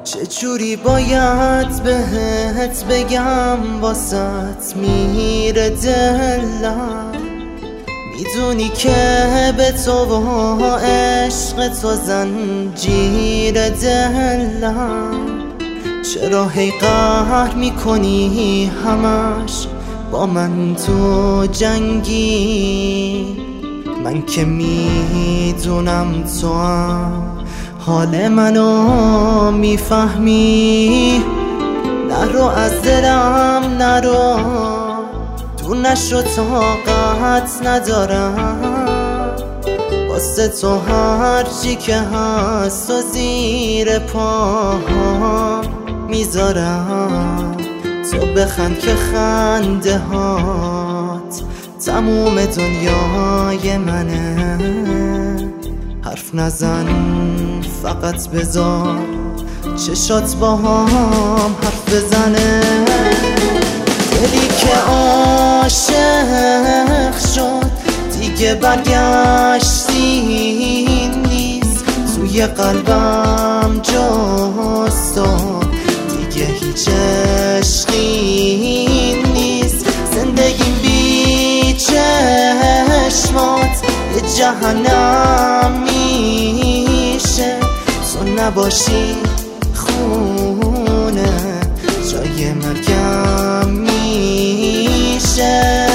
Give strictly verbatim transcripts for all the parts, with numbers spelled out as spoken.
چجوری باید بهت بگم واسط میره دلم، میدونی که به تو و عشق تو زنجیر دلم. چرا هی قهر میکنی همش با من تو جنگی؟ من که میدونم تو هم حال منو میفهمی. نرو از دلم نرو، تو نشو طاقت ندارم. واسه تو هرچی که هست و زیر پاها میذارم. تو بخند که خنده هات تموم دنیای منه. حرف نزن فقط بذار چشات با هم حرف بزنه. دلی که عاشق شد دیگه برگشتی نیست. توی قلبم جز تو دیگه هیچ عشقی نیست. زندگیم بی چشمات یه جهنم میشه. تو نباشی خونه جای مرگم میشه.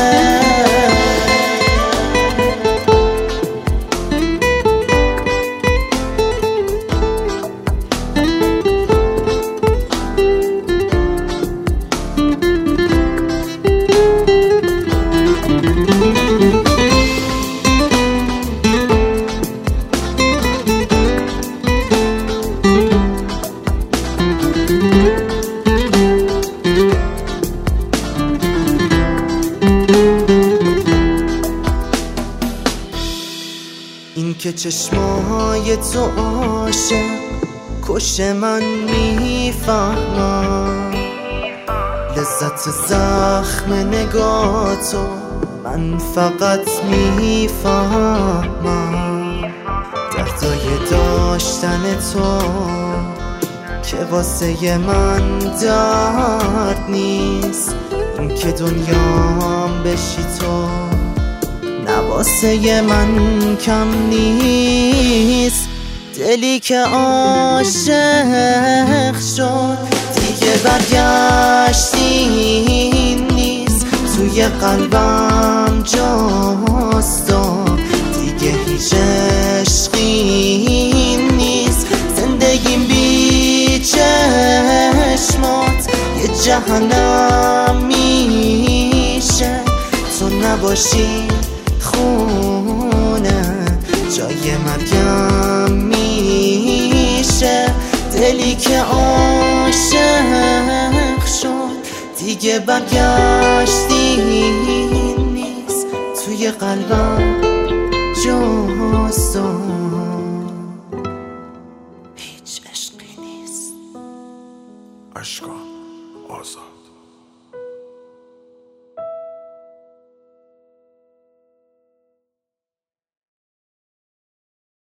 این که چشمای تو عاشق کش من میفهمم. لذت زخم نگاه تو من فقط میفهمم. دردای داشتن تو که واسه من درد نیست. این که دنیام بشی تو نواسه من کم نیست. دلی که عاشق شد دیگه برگشتی نیست. توی قلبم جز تو دیگه هیچ عشقی نیست. زندگیم بی چشمات یه جهنم میشه. تو نباشی خونه جای مرگم میشه. دلی که عاشق شد دیگه برگشتی نیست. توی قلبم جز تو هیچ عشقی نیست. اشکان آزاد.